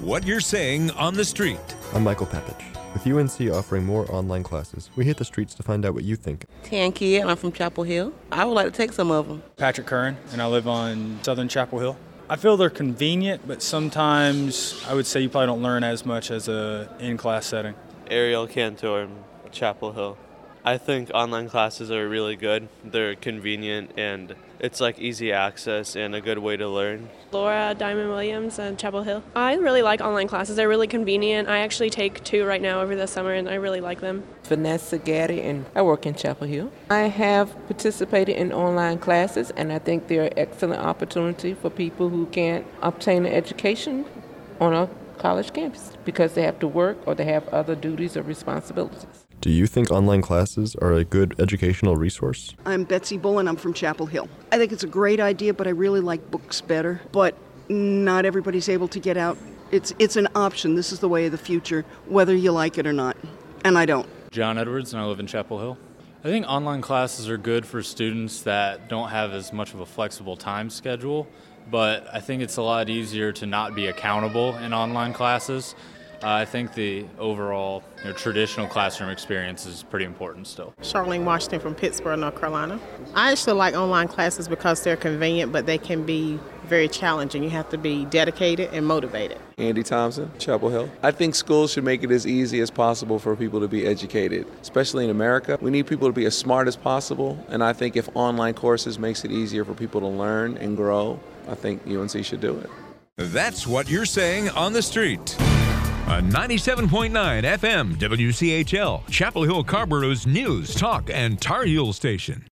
what you're saying on the street. I'm Michael Papich. With UNC offering more online classes, we hit the streets to find out what you think. Tan Kidd, I'm from Chapel Hill. I would like to take some of them. Patrick Curran, and I live on Southern Chapel Hill. I feel they're convenient, but sometimes I would say you probably don't learn as much as a in-class setting. Ariel Cantor, Chapel Hill. I think online classes are really good. They're convenient and it's like easy access and a good way to learn. Laura Diamond Williams and Chapel Hill. I really like online classes. They're really convenient. I actually take 2 right now over the summer and I really like them. Vanessa Gaddy, and I work in Chapel Hill. I have participated in online classes and I think they're an excellent opportunity for people who can't obtain an education on a college campus because they have to work or they have other duties or responsibilities. Do you think online classes are a good educational resource? I'm Betsy Bullen. I'm from Chapel Hill. I think it's a great idea, but I really like books better. But not everybody's able to get out. It's an option. This is the way of the future, whether you like it or not. And I don't. John Edwards, and I live in Chapel Hill. I think online classes are good for students that don't have as much of a flexible time schedule, but I think it's a lot easier to not be accountable in online classes. I think the overall traditional classroom experience is pretty important still. Charlene Washington from Pittsburgh, North Carolina. I actually like online classes because they're convenient, but they can be very challenging. You have to be dedicated and motivated. Andy Thompson, Chapel Hill. I think schools should make it as easy as possible for people to be educated, especially in America. We need people to be as smart as possible, and I think if online courses makes it easier for people to learn and grow, I think UNC should do it. That's what you're saying on the street. On 97.9 FM WCHL, Chapel Hill Carborough's news, talk, and Tar Heel station.